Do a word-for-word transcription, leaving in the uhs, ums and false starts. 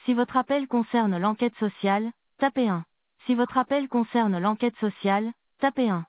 Si votre appel concerne l'enquête sociale, tapez un. Si votre appel concerne l'enquête sociale, tapez un.